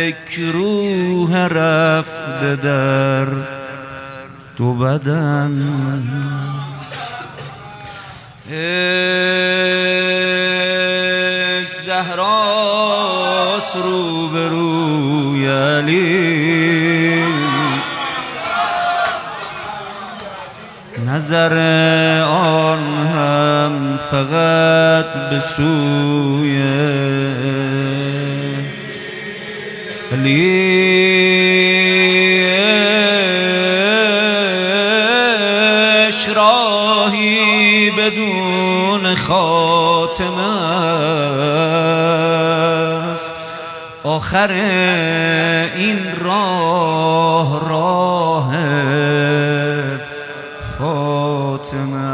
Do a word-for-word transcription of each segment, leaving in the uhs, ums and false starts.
یک روح رفته در دو بدن. عشق زهراست روبروی علی، نظر آن هم فقط به سوی علی. عشق راهی بدون خاتمه است، آخر این راه راه فاطمه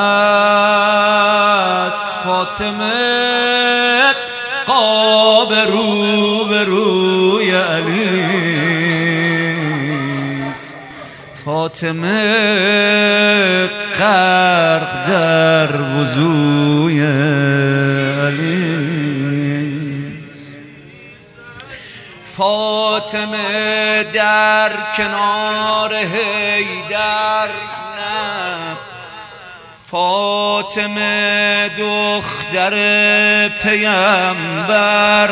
است. فاطمه قاب رو به روی علی است، فاطمه غرق در وضوی علی است. فاطمه در کنار حیدر نه، فاطمه دختر پیامبر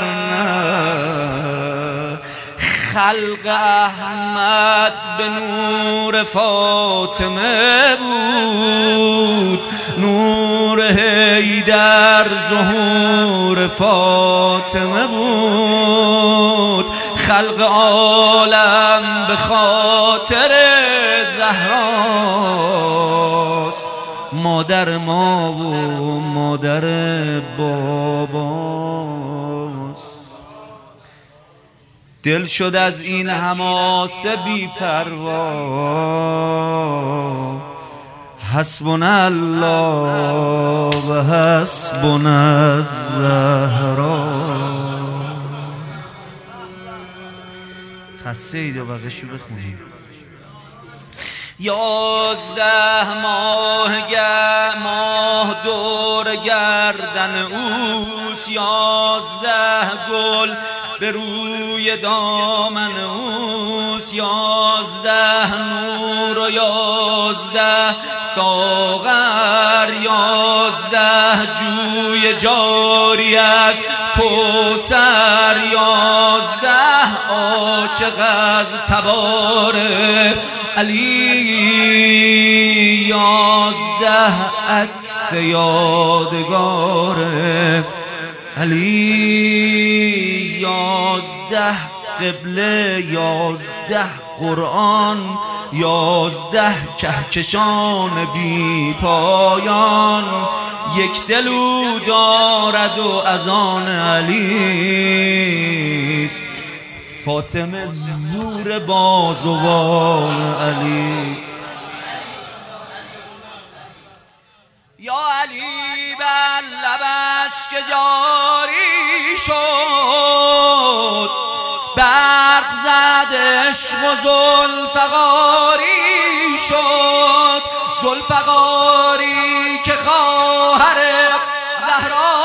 نه، خلق احمد به نور فاطمه بود، نور حیدر ظهور فاطمه بود، خلق عالم به خاطر زهراست، مادر ما و مادر باباست. دل شد از این حماسه بی پروا، حسبنا الله و حسبنا الزهرا. خسته اید و بقیشو بخونیم. یازده ماه ماه دور گردن اوست، یازده گل به روی دامن اوست، یازده نور و یازده ساغر، یازده جوی جاری از کوثر، یازده عاشق از تبار علی، یازده عکس یادگار علی، یازده قبله، یازده قرآن، یازده کهکشان بی پایان، یک دلو دارد و از آن علی است. فاطمه زور بازوان علی است. یا علی بر لبش که جاری شد، برق زد عشق و ذوالفقاری شد، ذوالفقاری که خواهر زهرا،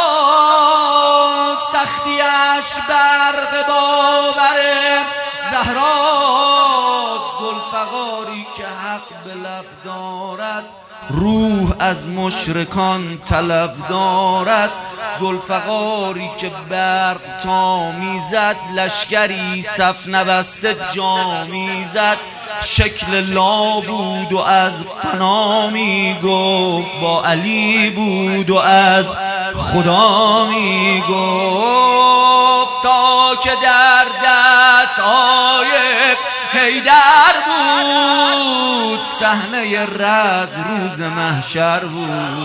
سختیش برق باور زهرا، ذوالفقاری که حق به لب دارد، روح از مشرکان طلب دارد، ذوالفقاری که برق تا میزد، لشکری صف نبسته جا میزد، شکل لا بود و از فنا میگفت، با علی بود و از خدا میگفت، تا که در دست های حیدر بود، صحنه رز روز محشر بود.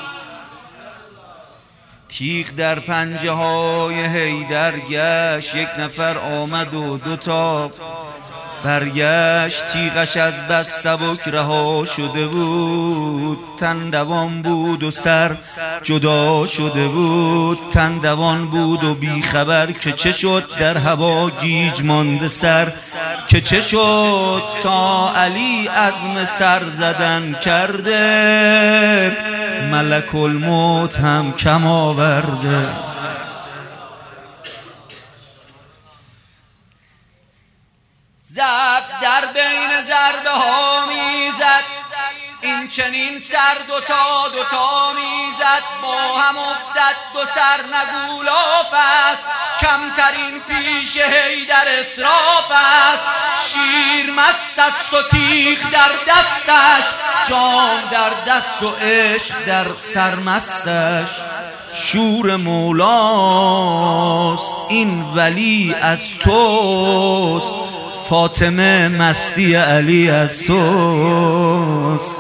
تیغ در پنجه های حیدر گشت، یک نفر آمد و دوتا برگشت، تیغش از بس سبک رها شده بود، تن دوان بود و سر جدا شده بود، تن دوان بود و بی خبر که چه شد، در هوا گیج مانده سر که چه شد، تا علی عزم سر زدن کرده، ملک الموت هم کم آورده. چنین سر دوتا دوتا میزد، با هم افتد دو سر نگو لاف است، کمترین پیش حیدر اسراف است. شیر مست است و تیغ در دستش، جام در دست و عشق در سرمستش. شور مولاست این ولی از توست، فاطمه مستی علی از توست.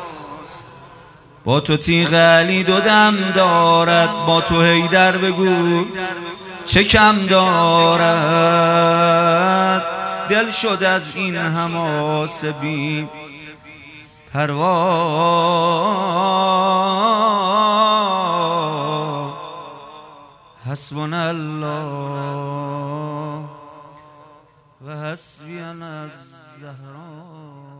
با تو تیغ علی دو دم دارد، با تو حیدر بگو چه کم دارد. دل شد از این حماسه بی پروا، حسبنا الله و حسبینا الزهرا.